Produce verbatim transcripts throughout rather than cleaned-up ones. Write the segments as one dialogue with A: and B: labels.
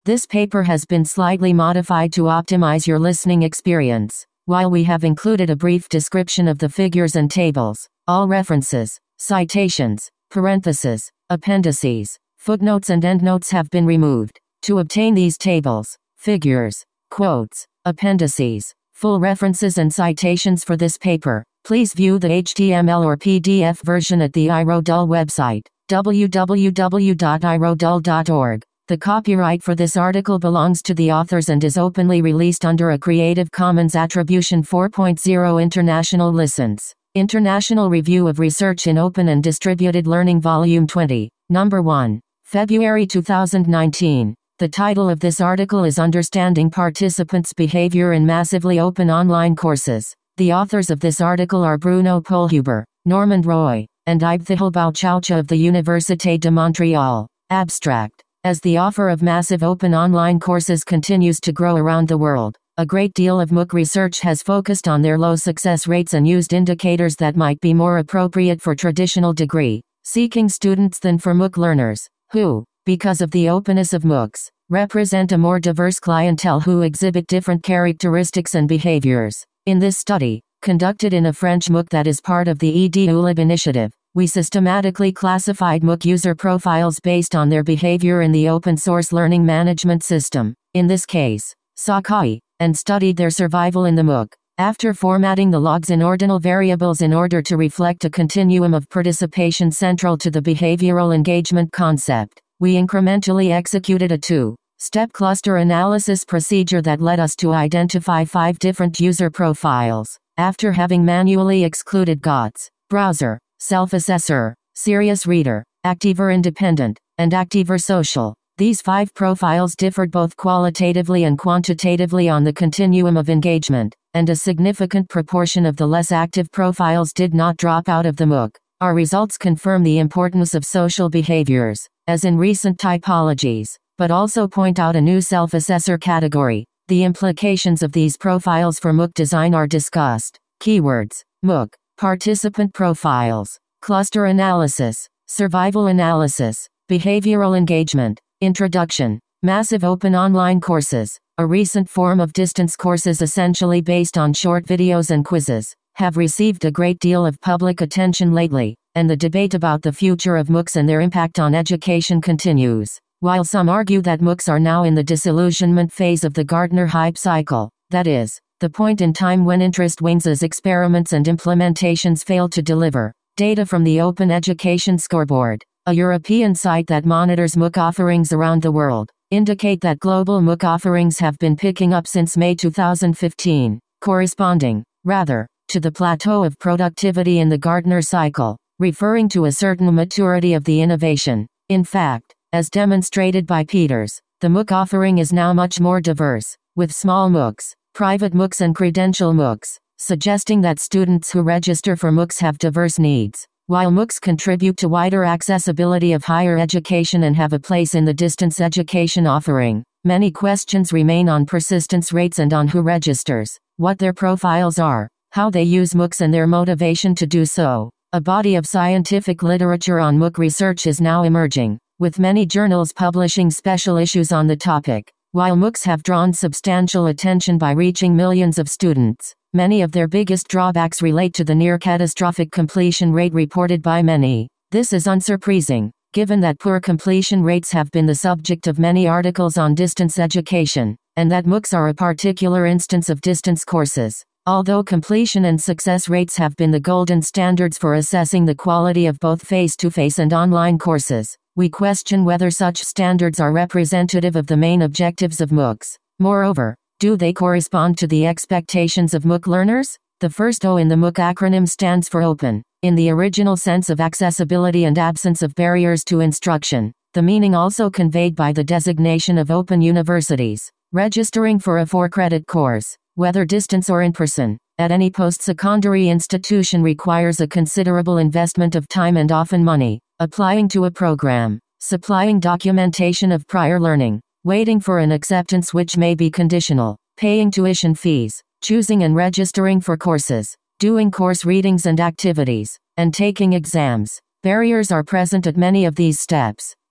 A: This paper has been slightly modified to optimize your listening experience. While we have included a brief description of the figures and tables, all references, citations, parentheses, appendices, footnotes and endnotes have been removed. To obtain these tables, figures, quotes, appendices, full references and citations for this paper, please view the H T M L or P D F version at the iRodul website, w w w dot i rodul dot org. The copyright for this article belongs to the authors and is openly released under a Creative Commons Attribution four point oh International License. International Review of Research in Open and Distributed Learning Volume twenty, Number one, February two thousand nineteen. The title of this article is Understanding Participants' Behavior in Massively Open Online Courses. The authors of this article are Bruno Polhuber, Normand Roy, and Ibthihal Bouchaucha of the Université de Montréal. Abstract. As the offer of massive open online courses continues to grow around the world, a great deal of MOOC research has focused on their low success rates and used indicators that might be more appropriate for traditional degree-seeking students than for MOOC learners, who, because of the openness of MOOCs, represent a more diverse clientele who exhibit different characteristics and behaviors. In this study, conducted in a French MOOC that is part of the EduLib initiative, we systematically classified MOOC user profiles based on their behavior in the open-source learning management system, in this case, Sakai, and studied their survival in the MOOC. After formatting the logs in ordinal variables in order to reflect a continuum of participation central to the behavioral engagement concept, we incrementally executed a two-step cluster analysis procedure that led us to identify five different user profiles. After having manually excluded G O T S, browser, self-assessor, serious reader, Activer independent, and Activer social, these five profiles differed both qualitatively and quantitatively on the continuum of engagement, and a significant proportion of the less active profiles did not drop out of the MOOC. Our results confirm the importance of social behaviors, as in recent typologies, but also point out a new self-assessor category. The implications of these profiles for MOOC design are discussed. Keywords: MOOC, participant profiles, cluster analysis, survival analysis, behavioral engagement. Introduction. Massive open online courses, a recent form of distance courses essentially based on short videos and quizzes, have received a great deal of public attention lately, and the debate about the future of MOOCs and their impact on education continues. While some argue that MOOCs are now in the disillusionment phase of the Gartner hype cycle, that is, the point in time when interest wanes as experiments and implementations fail to deliver, data from the Open Education Scoreboard, a European site that monitors MOOC offerings around the world, indicate that global MOOC offerings have been picking up since May two thousand fifteen, corresponding, rather, to the plateau of productivity in the Gartner cycle, referring to a certain maturity of the innovation. In fact, as demonstrated by Peters, the MOOC offering is now much more diverse, with small MOOCs, private MOOCs and credential MOOCs, suggesting that students who register for MOOCs have diverse needs. While MOOCs contribute to wider accessibility of higher education and have a place in the distance education offering, many questions remain on persistence rates and on who registers, what their profiles are, how they use MOOCs and their motivation to do so. A body of scientific literature on MOOC research is now emerging, with many journals publishing special issues on the topic. While MOOCs have drawn substantial attention by reaching millions of students, many of their biggest drawbacks relate to the near-catastrophic completion rate reported by many. This is unsurprising, given that poor completion rates have been the subject of many articles on distance education, and that MOOCs are a particular instance of distance courses. Although completion and success rates have been the golden standards for assessing the quality of both face-to-face and online courses, we question whether such standards are representative of the main objectives of MOOCs. Moreover, do they correspond to the expectations of MOOC learners? The first O in the MOOC acronym stands for open, in the original sense of accessibility and absence of barriers to instruction, the meaning also conveyed by the designation of open universities. Registering for a four-credit course, whether distance or in person, at any post-secondary institution requires a considerable investment of time and often money. Applying to a program, supplying documentation of prior learning, waiting for an acceptance which may be conditional, paying tuition fees, choosing and registering for courses, doing course readings and activities, and taking exams. Barriers are present at many of these steps.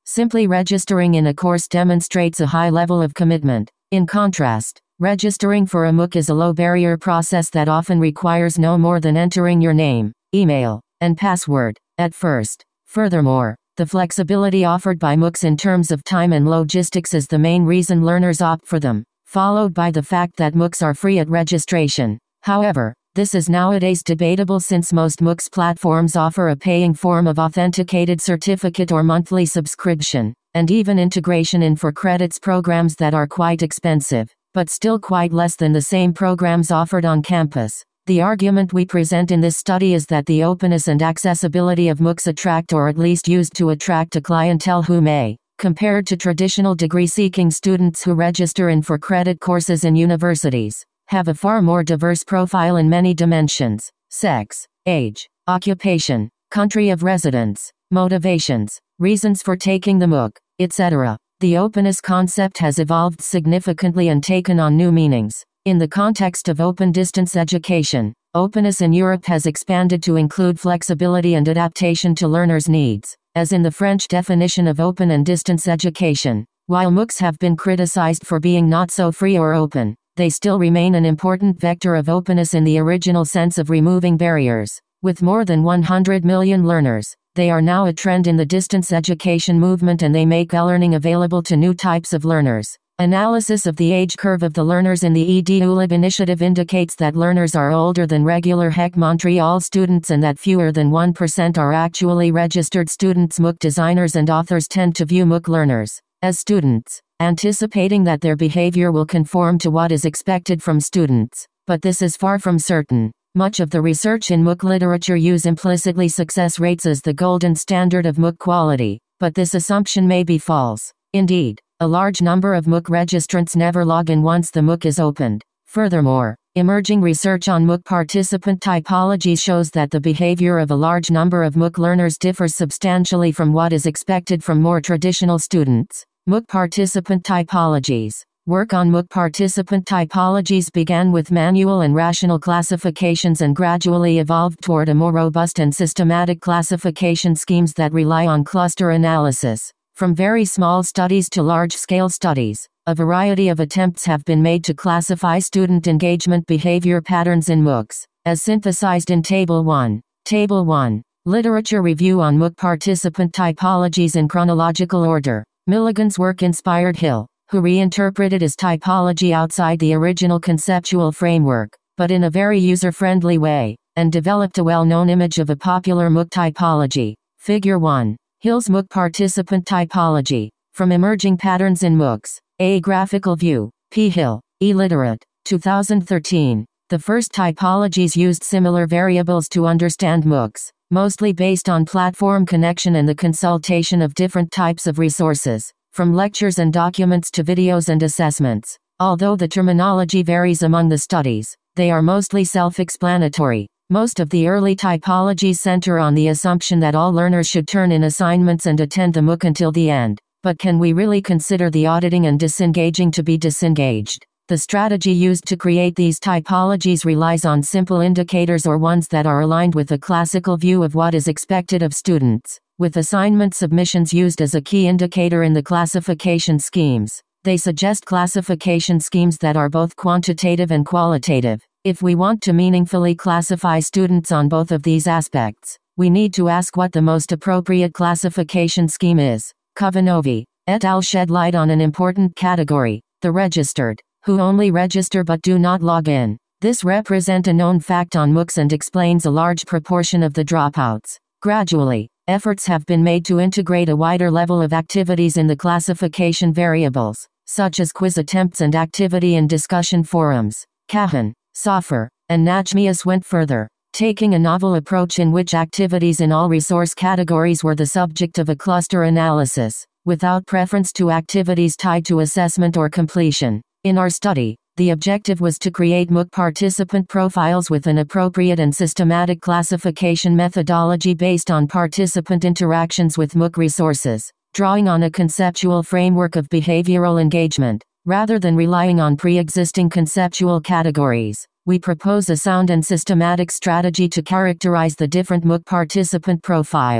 A: Simply registering in a course demonstrates a high level of commitment. In contrast, registering for a MOOC is a low-barrier process that often requires no more than entering your name, email, and password at first. Furthermore, the flexibility offered by MOOCs in terms of time and logistics is the main reason learners opt for them, followed by the fact that MOOCs are free at registration. However, this is nowadays debatable since most MOOCs platforms offer a paying form of authenticated certificate or monthly subscription, and even integration in for credits programs that are quite expensive, but still quite less than the same programs offered on campus. The argument we present in this study is that the openness and accessibility of MOOCs attract or at least used to attract a clientele who may, compared to traditional degree-seeking students who register in for credit courses in universities, have a far more diverse profile in many dimensions: sex, age, occupation, country of residence, motivations, reasons for taking the MOOC, et cetera. The openness concept has evolved significantly and taken on new meanings. In the context of open distance education, openness in Europe has expanded to include flexibility and adaptation to learners' needs, as in the French definition of open and distance education. While MOOCs have been criticized for being not so free or open, they still remain an important vector of openness in the original sense of removing barriers. With more than one hundred million learners, they are now a trend in the distance education movement, and they make e-learning available to new types of learners. Analysis of the age curve of the learners in the EduLib initiative indicates that learners are older than regular H E C Montreal students and that fewer than one percent are actually registered students. MOOC designers and authors tend to view MOOC learners as students, anticipating that their behavior will conform to what is expected from students, but this is far from certain. Much of the research in MOOC literature use implicitly success rates as the golden standard of MOOC quality, but this assumption may be false. Indeed, a large number of MOOC registrants never log in once the MOOC is opened. Furthermore, emerging research on MOOC participant typologies shows that the behavior of a large number of MOOC learners differs substantially from what is expected from more traditional students. MOOC participant typologies. Work on MOOC participant typologies began with manual and rational classifications and gradually evolved toward a more robust and systematic classification schemes that rely on cluster analysis. From very small studies to large-scale studies, a variety of attempts have been made to classify student engagement behavior patterns in MOOCs, as synthesized in Table one. Table one. Literature review on MOOC participant typologies in chronological order. Milligan's work inspired Hill, who reinterpreted his typology outside the original conceptual framework, but in a very user-friendly way, and developed a well-known image of a popular MOOC typology. Figure one. Hill's MOOC participant typology. From Emerging Patterns in MOOCs. A Graphical View. P. Hill, eLiterate, two thousand thirteen. The first typologies used similar variables to understand MOOCs, mostly based on platform connection and the consultation of different types of resources, from lectures and documents to videos and assessments. Although the terminology varies among the studies, they are mostly self-explanatory. Most of the early typologies center on the assumption that all learners should turn in assignments and attend the MOOC until the end. But can we really consider the auditing and disengaging to be disengaged? The strategy used to create these typologies relies on simple indicators or ones that are aligned with a classical view of what is expected of students, with assignment submissions used as a key indicator in the classification schemes. They suggest classification schemes that are both quantitative and qualitative. If we want to meaningfully classify students on both of these aspects, we need to ask what the most appropriate classification scheme is. Kovanovi et al. Shed light on an important category, the registered, who only register but do not log in. This represents a known fact on MOOCs and explains a large proportion of the dropouts. Gradually, efforts have been made to integrate a wider level of activities in the classification variables, such as quiz attempts and activity in discussion forums. Kahan, Safar, and Najmias went further, taking a novel approach in which activities in all resource categories were the subject of a cluster analysis, without preference to activities tied to assessment or completion. In our study, the objective was to create MOOC participant profiles with an appropriate and systematic classification methodology based on participant interactions with MOOC resources, drawing on a conceptual framework of behavioral engagement. Rather than relying on pre-existing conceptual categories, we propose a sound and systematic strategy to characterize the different MOOC participant profiles.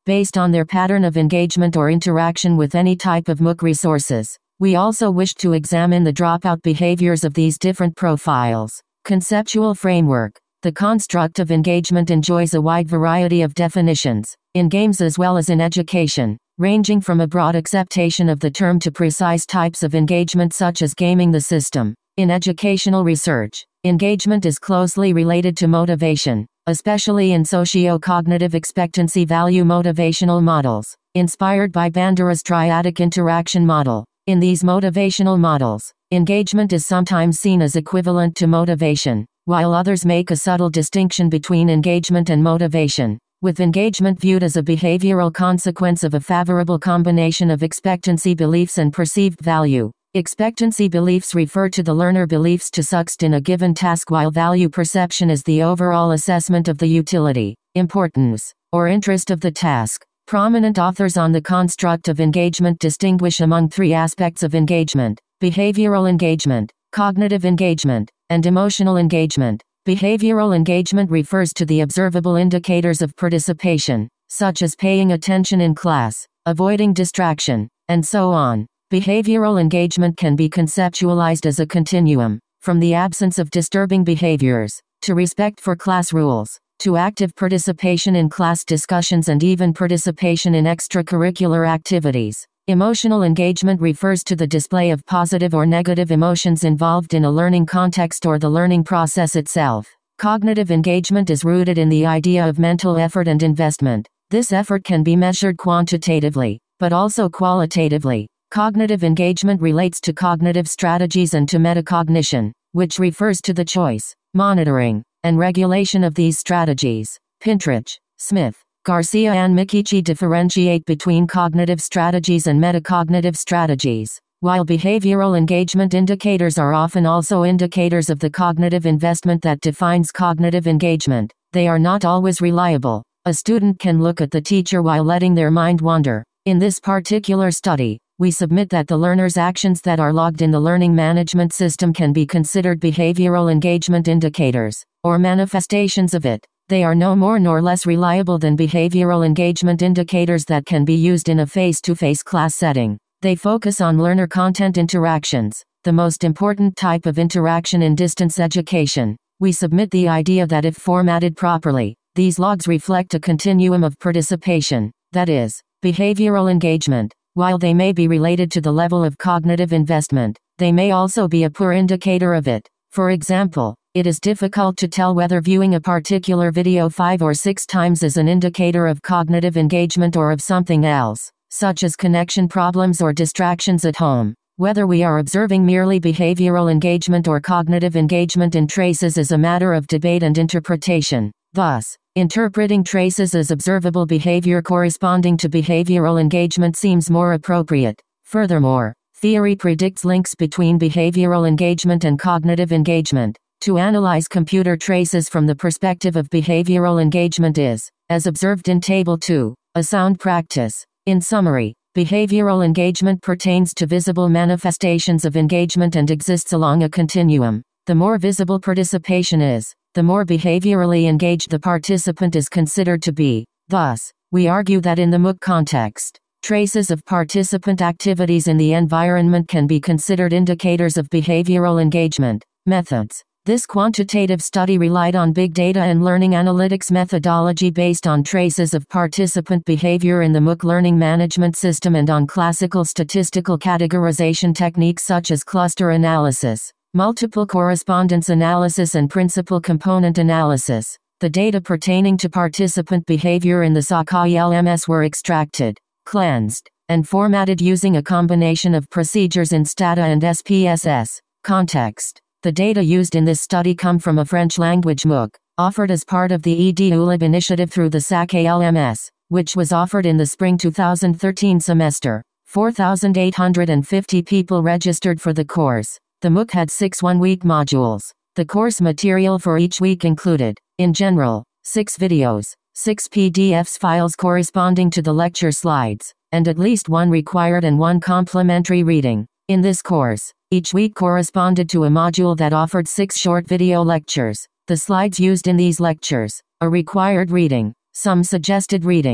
A: based on their pattern of engagement or interaction with any type of MOOC resources. We also wish to examine the dropout behaviors of these different profiles. Conceptual framework. The construct of engagement enjoys a wide variety of definitions, in games as well as in education, ranging from a broad acceptation of the term to precise types of engagement such as gaming the system. In educational research, engagement is closely related to motivation, especially in socio-cognitive expectancy value motivational models, inspired by Bandura's triadic interaction model. In these motivational models, engagement is sometimes seen as equivalent to motivation, while others make a subtle distinction between engagement and motivation, with engagement viewed as a behavioral consequence of a favorable combination of expectancy beliefs and perceived value. Expectancy beliefs refer to the learner beliefs to succeed in a given task, while value perception is the overall assessment of the utility, importance, or interest of the task. Prominent authors on the construct of engagement distinguish among three aspects of engagement: behavioral engagement, cognitive engagement, and emotional engagement. Behavioral engagement refers to the observable indicators of participation, such as paying attention in class, avoiding distraction, and so on. Behavioral engagement can be conceptualized as a continuum, from the absence of disturbing behaviors, to respect for class rules, to active participation in class discussions and even participation in extracurricular activities. Emotional engagement refers to the display of positive or negative emotions involved in a learning context or the learning process itself. Cognitive engagement is rooted in the idea of mental effort and investment. This effort can be measured quantitatively, but also qualitatively. Cognitive engagement relates to cognitive strategies and to metacognition, which refers to the choice, monitoring, and regulation of these strategies. Pintrich, Smith, Garcia and Mikichi differentiate between cognitive strategies and metacognitive strategies. While behavioral engagement indicators are often also indicators of the cognitive investment that defines cognitive engagement, they are not always reliable. A student can look at the teacher while letting their mind wander. In this particular study, we submit that the learner's actions that are logged in the learning management system can be considered behavioral engagement indicators, or manifestations of it. They are no more nor less reliable than behavioral engagement indicators that can be used in a face-to-face class setting. They focus on learner content interactions, the most important type of interaction in distance education. We submit the idea that if formatted properly, these logs reflect a continuum of participation, that is, behavioral engagement. While they may be related to the level of cognitive investment, they may also be a poor indicator of it. For example, it is difficult to tell whether viewing a particular video five or six times is an indicator of cognitive engagement or of something else, such as connection problems or distractions at home. Whether we are observing merely behavioral engagement or cognitive engagement in traces is a matter of debate and interpretation. Thus, interpreting traces as observable behavior corresponding to behavioral engagement seems more appropriate. Furthermore, theory predicts links between behavioral engagement and cognitive engagement. To analyze computer traces from the perspective of behavioral engagement is, as observed in Table two, a sound practice. In summary, behavioral engagement pertains to visible manifestations of engagement and exists along a continuum. The more visible participation is, the more behaviorally engaged the participant is considered to be. Thus, we argue that in the MOOC context, traces of participant activities in the environment can be considered indicators of behavioral engagement. Methods. This quantitative study relied on big data and learning analytics methodology based on traces of participant behavior in the MOOC learning management system and on classical statistical categorization techniques such as cluster analysis, multiple correspondence analysis and principal component analysis. The data pertaining to participant behavior in the Sakai L M S were extracted, cleansed, and formatted using a combination of procedures in Stata and S P S S. Context. The data used in this study come from a French-language MOOC, offered as part of the E D U L I B initiative through the Sakai L M S, which was offered in the spring two thousand thirteen semester. four thousand eight hundred fifty people registered for the course. The MOOC had six one-week modules. The course material for each week included, in general, six videos, six P D Fs files corresponding to the lecture slides, and at least one required and one complementary reading. In this course, each week corresponded to a module that offered six short video lectures, the slides used in these lectures, a required reading, some suggested readings,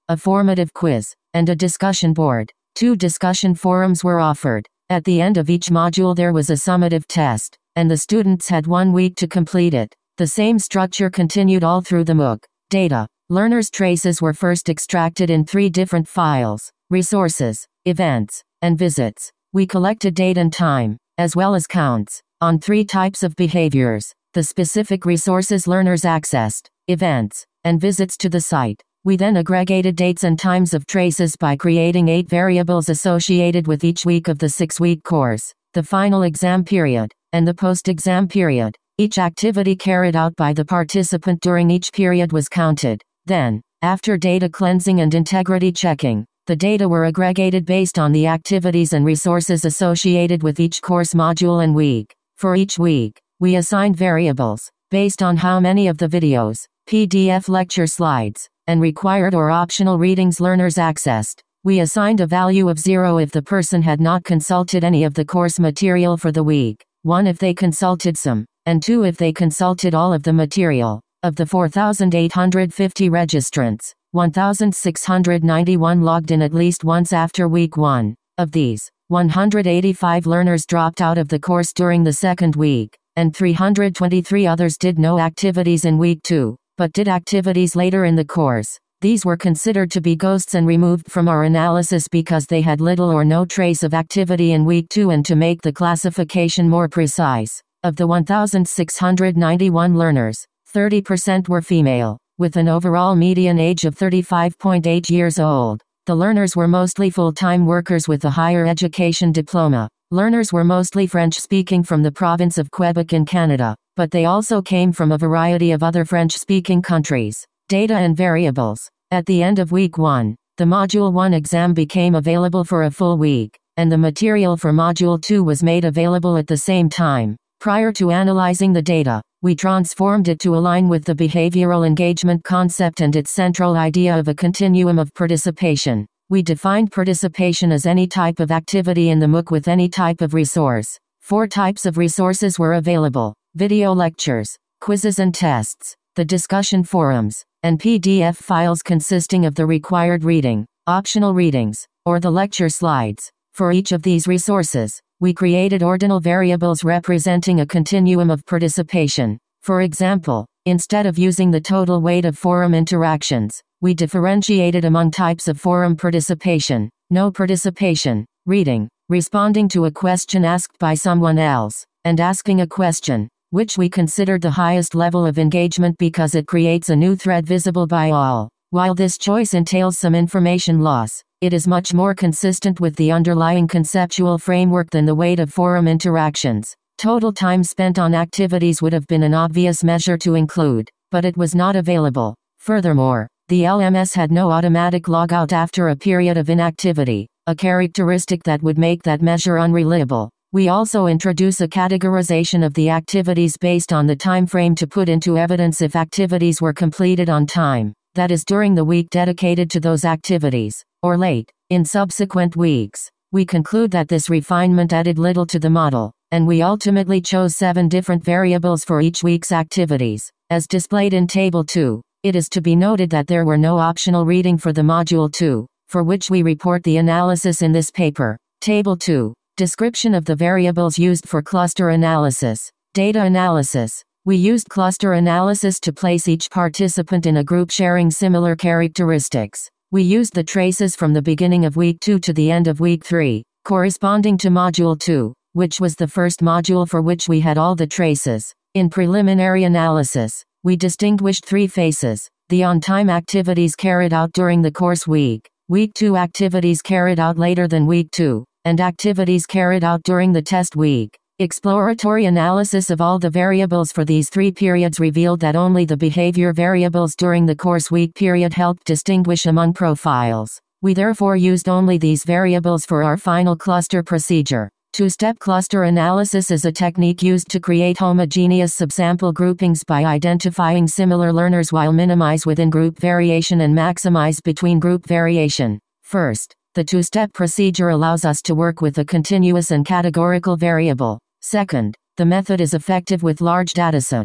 A: a formative quiz, and a discussion board. Two discussion forums were offered. At the end of each module there was a summative test, and the students had one week to complete it. The same structure continued all through the MOOC. Data. Learners' traces were first extracted in three different files: resources, events, and visits. We collected date and time, as well as counts, on three types of behaviors: the specific resources learners accessed, events, and visits to the site. We then aggregated dates and times of traces by creating eight variables associated with each week of the six-week course, the final exam period, and the post-exam period. Each activity carried out by the participant during each period was counted. Then, after data cleansing and integrity checking, the data were aggregated based on the activities and resources associated with each course module and week. For each week, we assigned variables, based on how many of the videos, P D F lecture slides, and required or optional readings learners accessed. We assigned a value of zero if the person had not consulted any of the course material for the week, one if they consulted some, and two if they consulted all of the material. Of the four thousand eight hundred fifty registrants, one thousand six hundred ninety-one logged in at least once after week one. Of these, one hundred eighty-five learners dropped out of the course during the second week, and three hundred twenty-three others did no activities in week two, but did activities later in the course. These were considered to be ghosts and removed from our analysis because they had little or no trace of activity in week two, and to make the classification more precise, of the one thousand six hundred ninety-one learners, thirty percent were female, with an overall median age of thirty-five point eight years old. The learners were mostly full-time workers with a higher education diploma. Learners were mostly French-speaking from the province of Quebec in Canada, but they also came from a variety of other French-speaking countries. Data and variables. At the end of week one, the Module one exam became available for a full week, and the material for Module two was made available at the same time. Prior to analyzing the data, we transformed it to align with the behavioral engagement concept and its central idea of a continuum of participation. We defined participation as any type of activity in the MOOC with any type of resource. Four types of resources were available: video lectures, quizzes and tests, the discussion forums, and P D F files consisting of the required reading, optional readings, or the lecture slides. For each of these resources, we created ordinal variables representing a continuum of participation. For example, instead of using the total weight of forum interactions, we differentiated among types of forum participation: no participation, reading, responding to a question asked by someone else, and asking a question, which we considered the highest level of engagement because it creates a new thread visible by all. While this choice entails some information loss, it is much more consistent with the underlying conceptual framework than the weight of forum interactions. Total time spent on activities would have been an obvious measure to include, but it was not available. Furthermore, the L M S had no automatic logout after a period of inactivity, a characteristic that would make that measure unreliable. We also introduce a categorization of the activities based on the time frame to put into evidence if activities were completed on time, that is during the week dedicated to those activities, or late, in subsequent weeks. We conclude that this refinement added little to the model, and we ultimately chose seven different variables for each week's activities, as displayed in Table two. It is to be noted that there were no optional reading for the Module two, for which we report the analysis in this paper. Table two. Description of the variables used for cluster analysis. Data analysis. We used cluster analysis to place each participant in a group sharing similar characteristics. We used the traces from the beginning of week two to the end of week three, corresponding to Module two, which was the first module for which we had all the traces. In preliminary analysis, we distinguished three phases: the on-time activities carried out during the course week, week two activities carried out later than week two, and activities carried out during the test week. Exploratory analysis of all the variables for these three periods revealed that only the behavior variables during the course week period helped distinguish among profiles. We therefore used only these variables for our final cluster procedure. Two-step cluster analysis is a technique used to create homogeneous subsample groupings by identifying similar learners while minimize within-group variation and maximize between-group variation. First, the two-step procedure allows us to work with a continuous and categorical variable. Second, the method is effective with large datasets.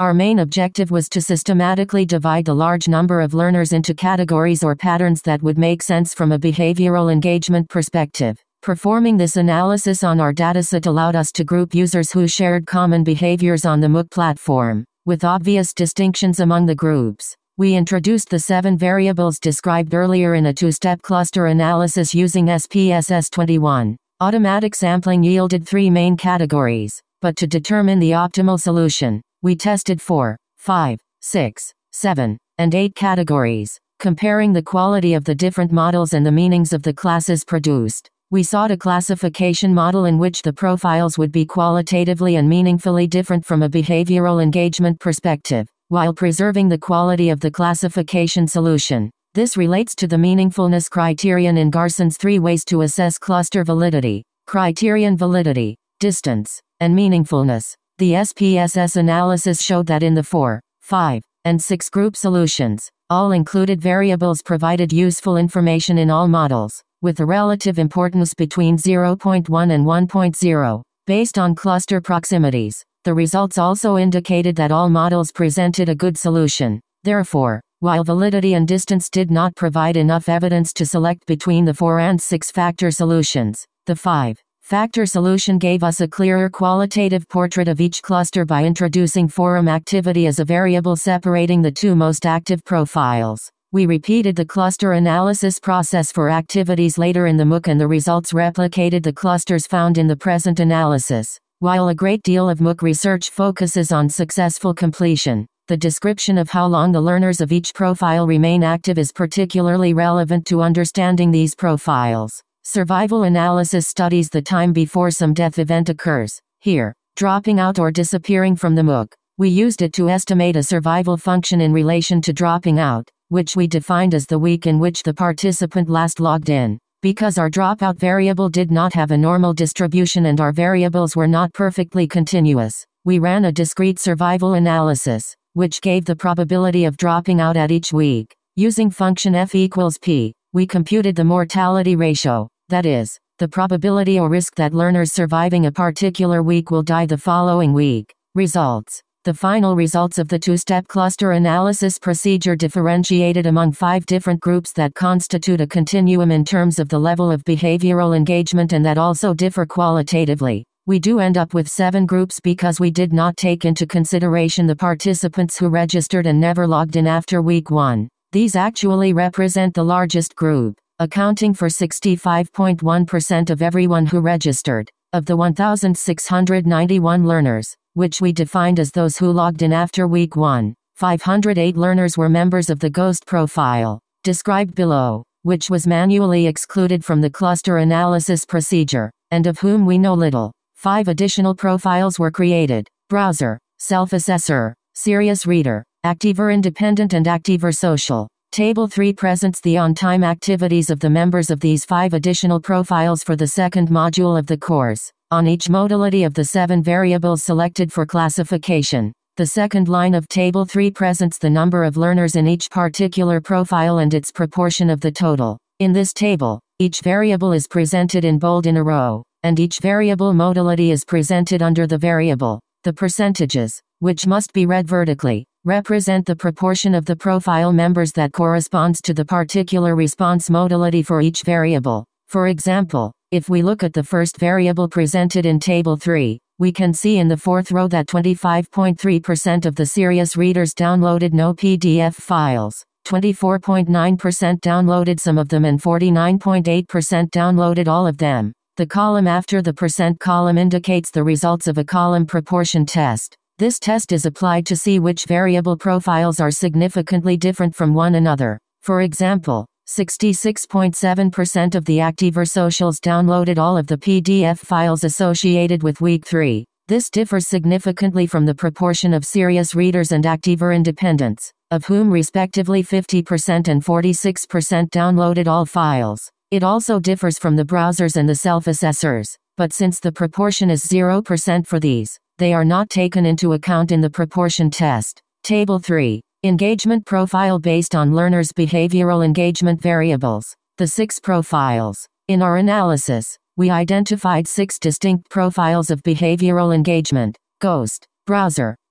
A: Our main objective was to systematically divide the large number of learners into categories or patterns that would make sense from a behavioral engagement perspective. Performing this analysis on our dataset allowed us to group users who shared common behaviors on the MOOC platform, with obvious distinctions among the groups. We introduced the seven variables described earlier in a two-step cluster analysis using S P S S twenty-one. Automatic sampling yielded three main categories, but to determine the optimal solution, we tested four, five, six, seven, and eight categories, comparing the quality of the different models and the meanings of the classes produced. We sought a classification model in which the profiles would be qualitatively and meaningfully different from a behavioral engagement perspective, while preserving the quality of the classification solution. This relates to the meaningfulness criterion in Garson's three ways to assess cluster validity: criterion validity, distance, and meaningfulness. The S P S S analysis showed that in the four, five, and six group solutions, all included variables provided useful information in all models, with a relative importance between zero point one and one point zero, based on cluster proximities. The results also indicated that all models presented a good solution. Therefore, while validity and distance did not provide enough evidence to select between the four and six factor solutions, the five factor solution gave us a clearer qualitative portrait of each cluster by introducing forum activity as a variable separating the two most active profiles. We repeated the cluster analysis process for activities later in the MOOC, and the results replicated the clusters found in the present analysis. While a great deal of MOOC research focuses on successful completion, the description of how long the learners of each profile remain active is particularly relevant to understanding these profiles. Survival analysis studies the time before some death event occurs. Here, dropping out or disappearing from the MOOC. We used it to estimate a survival function in relation to dropping out, which we defined as the week in which the participant last logged in. Because our dropout variable did not have a normal distribution and our variables were not perfectly continuous, we ran a discrete survival analysis, which gave the probability of dropping out at each week. Using function f equals p, we computed the mortality ratio, that is, the probability or risk that learners surviving a particular week will die the following week. Results. The final results of the two-step cluster analysis procedure differentiated among five different groups that constitute a continuum in terms of the level of behavioral engagement and that also differ qualitatively. We do end up with seven groups because we did not take into consideration the participants who registered and never logged in after week one. These actually represent the largest group, accounting for sixty-five point one percent of everyone who registered. Of the one thousand six hundred ninety-one learners, which we defined as those who logged in after week one, five hundred eight learners were members of the ghost profile, described below, which was manually excluded from the cluster analysis procedure, and of whom we know little. Five additional profiles were created: browser, self-assessor, serious reader, Activer independent and Activer social. Table three presents the on-time activities of the members of these five additional profiles for the second module of the course, on each modality of the seven variables selected for classification. The second line of Table three presents the number of learners in each particular profile and its proportion of the total. In this table, each variable is presented in bold in a row, and each variable modality is presented under the variable. The percentages, which must be read vertically, represent the proportion of the profile members that corresponds to the particular response modality for each variable. For example, if we look at the first variable presented in Table three, we can see in the fourth row that twenty-five point three percent of the serious readers downloaded no P D F files, twenty-four point nine percent downloaded some of them and forty-nine point eight percent downloaded all of them. The column after the percent column indicates the results of a column proportion test. This test is applied to see which variable profiles are significantly different from one another. For example, sixty-six point seven percent of the Activer socials downloaded all of the P D F files associated with week three. This differs significantly from the proportion of serious readers and Activer independents, of whom respectively fifty percent and forty-six percent downloaded all files. It also differs from the browsers and the self-assessors, but since the proportion is zero percent for these, they are not taken into account in the proportion test. Table three. Engagement profile based on learners' behavioral engagement variables. The six profiles. In our analysis, we identified six distinct profiles of behavioral engagement: ghost, browser,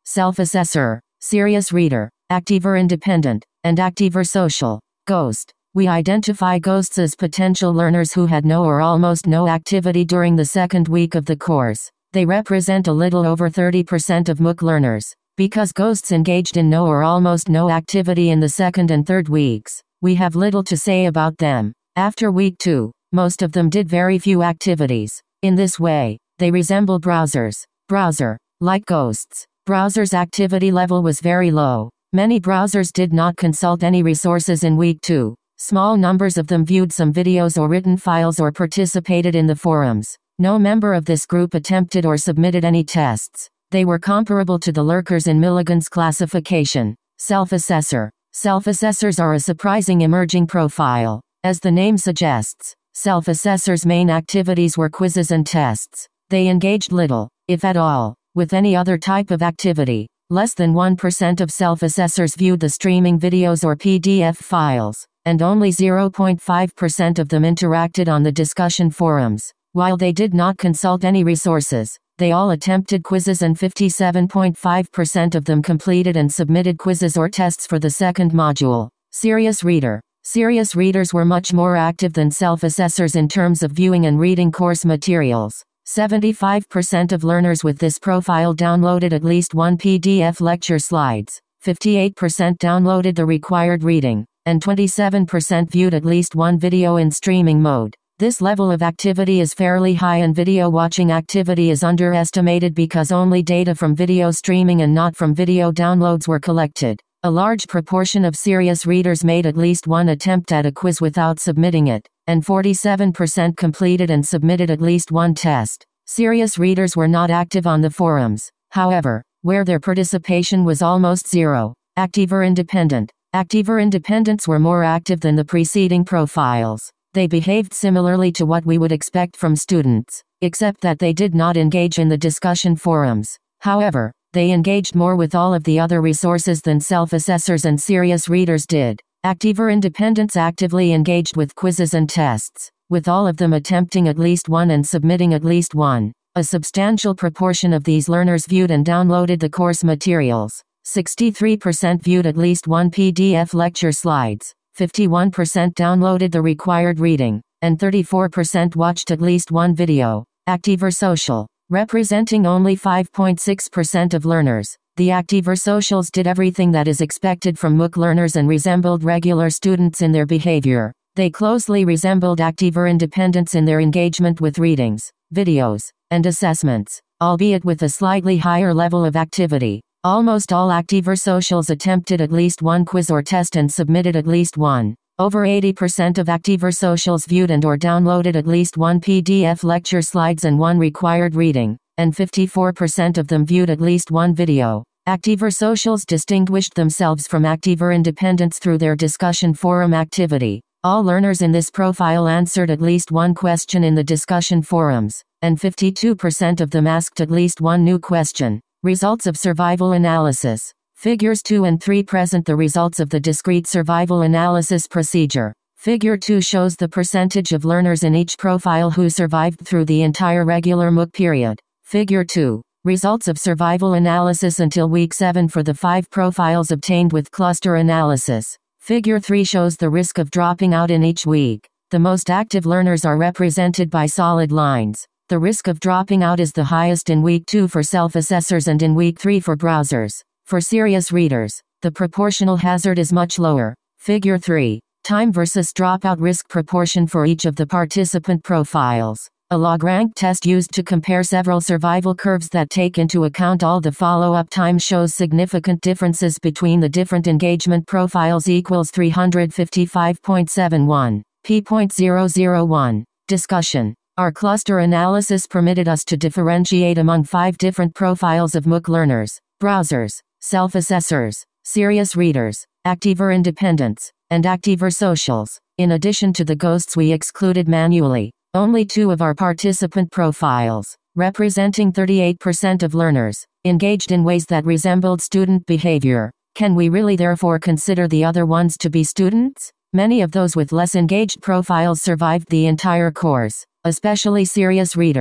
A: self-assessor, serious reader, active or independent, and active or social. Ghost. We identify ghosts as potential learners who had no or almost no activity during the second week of the course. They represent a little over thirty percent of MOOC learners. Because ghosts engaged in no or almost no activity in the second and third weeks, we have little to say about them. After week two, most of them did very few activities. In this way, they resemble browsers. Browser. Like ghosts, browsers' activity level was very low. Many browsers did not consult any resources in week two. Small numbers of them viewed some videos or written files or participated in the forums. No member of this group attempted or submitted any tests. They were comparable to the lurkers in Milligan's classification. Self-assessor. Self-assessors are a surprising emerging profile. As the name suggests, self-assessors' main activities were quizzes and tests. They engaged little, if at all, with any other type of activity. Less than one percent of self-assessors viewed the streaming videos or P D F files, and only zero point five percent of them interacted on the discussion forums. While they did not consult any resources, they all attempted quizzes and fifty-seven point five percent of them completed and submitted quizzes or tests for the second module. Serious reader. Serious readers were much more active than self-assessors in terms of viewing and reading course materials. seventy-five percent of learners with this profile downloaded at least one P D F lecture slides, fifty-eight percent downloaded the required reading, and twenty-seven percent viewed at least one video in streaming mode. This level of activity is fairly high and video watching activity is underestimated because only data from video streaming and not from video downloads were collected. A large proportion of serious readers made at least one attempt at a quiz without submitting it, and forty-seven percent completed and submitted at least one test. Serious readers were not active on the forums, however, where their participation was almost zero. Active or independent. Active or independents were more active than the preceding profiles. They behaved similarly to what we would expect from students, except that they did not engage in the discussion forums. However, they engaged more with all of the other resources than self-assessors and serious readers did. Active or independents actively engaged with quizzes and tests, with all of them attempting at least one and submitting at least one. A substantial proportion of these learners viewed and downloaded the course materials. sixty-three percent viewed at least one P D F lecture slides. fifty-one percent downloaded the required reading, and thirty-four percent watched at least one video. Active or social. Representing only five point six percent of learners, the active or socials did everything that is expected from MOOC learners and resembled regular students in their behavior. They closely resembled active or independents in their engagement with readings, videos, and assessments, albeit with a slightly higher level of activity. Almost all active or socials attempted at least one quiz or test and submitted at least one. Over eighty percent of active or socials viewed and or downloaded at least one P D F lecture slides and one required reading, and fifty-four percent of them viewed at least one video. Active or socials distinguished themselves from active or independents through their discussion forum activity. All learners in this profile answered at least one question in the discussion forums, and fifty-two percent of them asked at least one new question. Results of survival analysis. Figures two and three present the results of the discrete survival analysis procedure. Figure two shows the percentage of learners in each profile who survived through the entire regular MOOC period. Figure two. Results of survival analysis until week seven for the five profiles obtained with cluster analysis. Figure three shows the risk of dropping out in each week. The most active learners are represented by solid lines. The risk of dropping out is the highest in week two for self-assessors and in week three for browsers. For serious readers, the proportional hazard is much lower. Figure three. Time versus dropout risk proportion for each of the participant profiles. A log-rank test used to compare several survival curves that take into account all the follow-up time shows significant differences between the different engagement profiles equals three hundred fifty-five point seven one, p zero point zero zero one. Discussion. Our cluster analysis permitted us to differentiate among five different profiles of MOOC learners: browsers, self-assessors, serious readers, active or independents, and active or socials. In addition to the ghosts we excluded manually, only two of our participant profiles, representing thirty-eight percent of learners, engaged in ways that resembled student behavior. Can we really therefore consider the other ones to be students? Many of those with less engaged profiles survived the entire course, especially serious readers.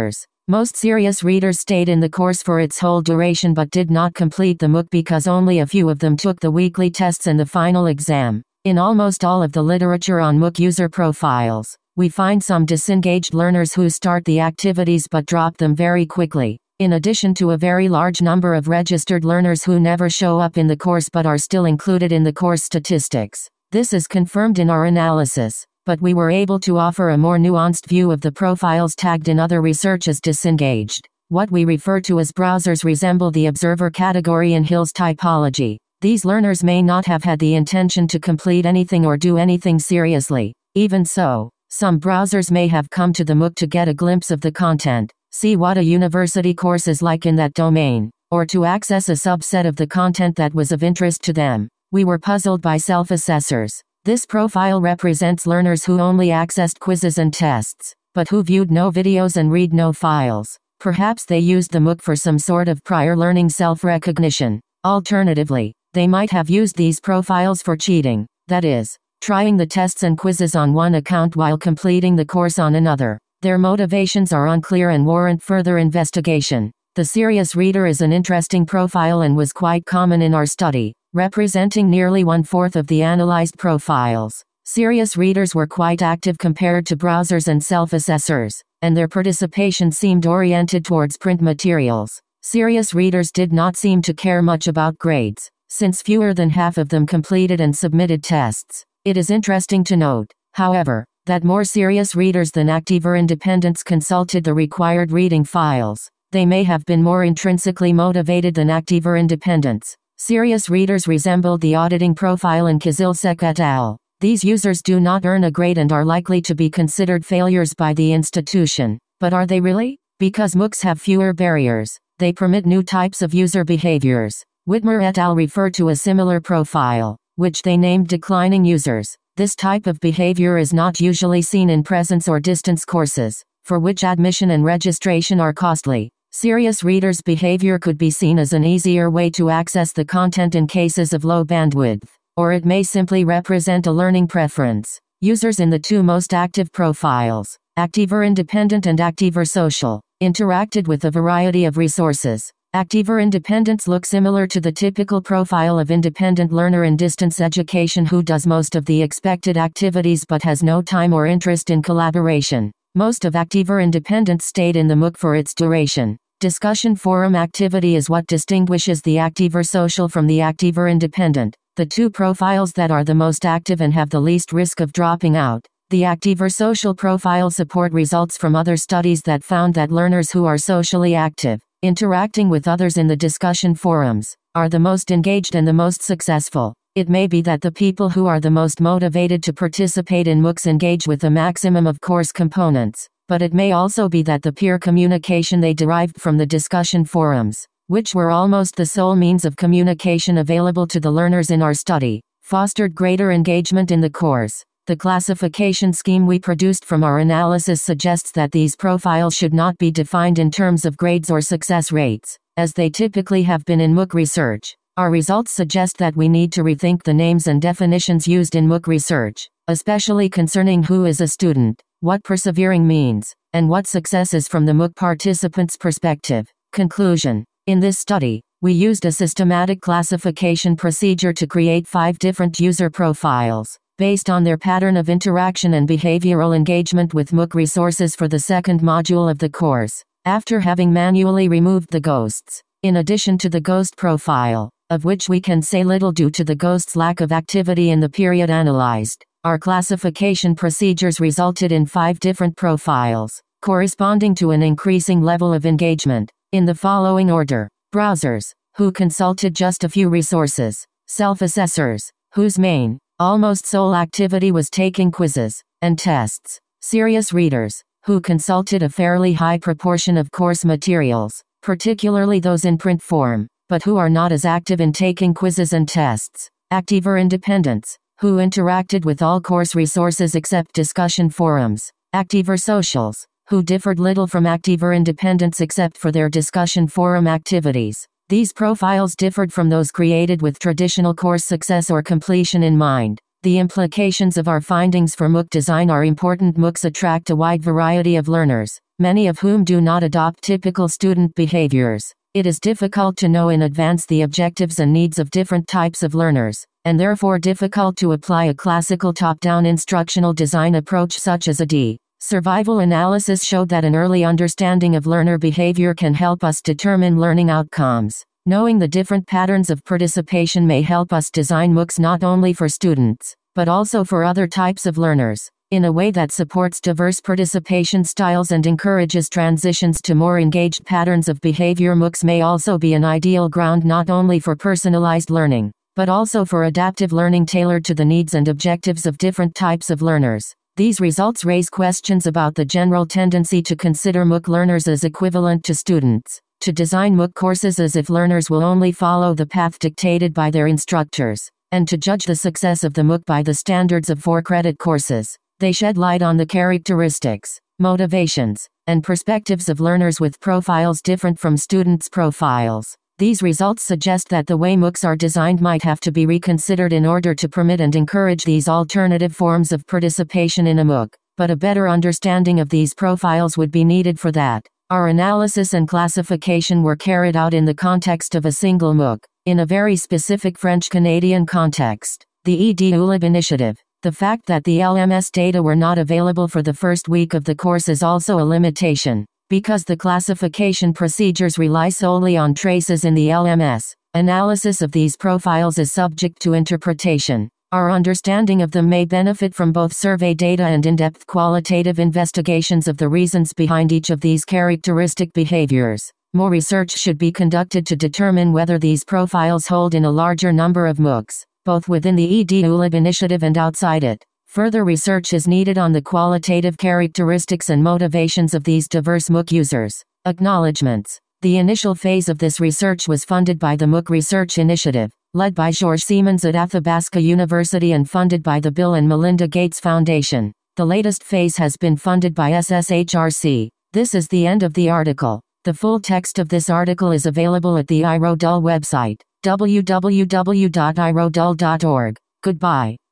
A: Most serious readers stayed in the course for its whole duration but did not complete the MOOC because only a few of them took the weekly tests and the final exam. In almost all of the literature on MOOC user profiles, we find some disengaged learners who start the activities but drop them very quickly, in addition to a very large number of registered learners who never show up in the course but are still included in the course statistics. This is confirmed in our analysis, but we were able to offer a more nuanced view of the profiles tagged in other research as disengaged. What we refer to as browsers resemble the observer category in Hill's typology. These learners may not have had the intention to complete anything or do anything seriously. Even so, some browsers may have come to the MOOC to get a glimpse of the content, see what a university course is like in that domain, or to access a subset of the content that was of interest to them. We were puzzled by self-assessors. This profile represents learners who only accessed quizzes and tests, but who viewed no videos and read no files. Perhaps they used the MOOC for some sort of prior learning self-recognition. Alternatively, they might have used these profiles for cheating, that is, trying the tests and quizzes on one account while completing the course on another. Their motivations are unclear and warrant further investigation. The serious reader is an interesting profile and was quite common in our study, representing nearly one-fourth of the analyzed profiles. Serious readers were quite active compared to browsers and self-assessors, and their participation seemed oriented towards print materials. Serious readers did not seem to care much about grades, since fewer than half of them completed and submitted tests. It is interesting to note, however, that more serious readers than active or independents consulted the required reading files. They may have been more intrinsically motivated than active or independents. Serious readers resembled the auditing profile in Kizilsek et al. These users do not earn a grade and are likely to be considered failures by the institution. But are they really? Because MOOCs have fewer barriers, they permit new types of user behaviors. Whitmer et al. Refer to a similar profile, which they named declining users. This type of behavior is not usually seen in presence or distance courses, for which admission and registration are costly. Serious readers' behavior could be seen as an easier way to access the content in cases of low bandwidth, or it may simply represent a learning preference. Users in the two most active profiles, active or independent and active or social, interacted with a variety of resources. Active or independents look similar to the typical profile of independent learner in distance education who does most of the expected activities but has no time or interest in collaboration. Most of active or independents stayed in the MOOC for its duration. Discussion forum activity is what distinguishes the active or social from the active or independent, the two profiles that are the most active and have the least risk of dropping out. The active or social profile support results from other studies that found that learners who are socially active, interacting with others in the discussion forums, are the most engaged and the most successful. It may be that the people who are the most motivated to participate in MOOCs engage with the maximum of course components, but it may also be that the peer communication they derived from the discussion forums, which were almost the sole means of communication available to the learners in our study, fostered greater engagement in the course. The classification scheme we produced from our analysis suggests that these profiles should not be defined in terms of grades or success rates, as they typically have been in MOOC research. Our results suggest that we need to rethink the names and definitions used in MOOC research, especially concerning who is a student, what persevering means, and what success is from the MOOC participant's perspective. Conclusion. In this study, we used a systematic classification procedure to create five different user profiles, based on their pattern of interaction and behavioral engagement with MOOC resources for the second module of the course, after having manually removed the ghosts. In addition to the ghost profile, of which we can say little due to the ghost's lack of activity in the period analyzed, our classification procedures resulted in five different profiles, corresponding to an increasing level of engagement, in the following order: browsers, who consulted just a few resources; self-assessors, whose main, almost sole activity was taking quizzes and tests; serious readers, who consulted a fairly high proportion of course materials, particularly those in print form, but who are not as active in taking quizzes and tests; active or independents, who interacted with all course resources except discussion forums; active or socials, who differed little from active or independents except for their discussion forum activities. These profiles differed from those created with traditional course success or completion in mind. The implications of our findings for MOOC design are important. MOOCs attract a wide variety of learners, many of whom do not adopt typical student behaviors. It is difficult to know in advance the objectives and needs of different types of learners, and therefore difficult to apply a classical top-down instructional design approach such as A D. Survival analysis showed that an early understanding of learner behavior can help us determine learning outcomes. Knowing the different patterns of participation may help us design MOOCs not only for students, but also for other types of learners, in a way that supports diverse participation styles and encourages transitions to more engaged patterns of behavior. MOOCs may also be an ideal ground not only for personalized learning, but also for adaptive learning tailored to the needs and objectives of different types of learners. These results raise questions about the general tendency to consider MOOC learners as equivalent to students, to design MOOC courses as if learners will only follow the path dictated by their instructors, and to judge the success of the MOOC by the standards of four-credit courses. They shed light on the characteristics, motivations, and perspectives of learners with profiles different from students' profiles. These results suggest that the way MOOCs are designed might have to be reconsidered in order to permit and encourage these alternative forms of participation in a MOOC, but a better understanding of these profiles would be needed for that. Our analysis and classification were carried out in the context of a single MOOC, in a very specific French-Canadian context, the E D U L I B initiative. The fact that the L M S data were not available for the first week of the course is also a limitation, because the classification procedures rely solely on traces in the L M S. Analysis of these profiles is subject to interpretation. Our understanding of them may benefit from both survey data and in-depth qualitative investigations of the reasons behind each of these characteristic behaviors. More research should be conducted to determine whether these profiles hold in a larger number of MOOCs, both within the E D U L I B initiative and outside it. Further research is needed on the qualitative characteristics and motivations of these diverse MOOC users. Acknowledgements. The initial phase of this research was funded by the MOOC Research Initiative, led by George Siemens at Athabasca University and funded by the Bill and Melinda Gates Foundation. The latest phase has been funded by S S H R C. This is the end of the article. The full text of this article is available at the I R O D U L website, w w w dot i r o d u l dot org. Goodbye.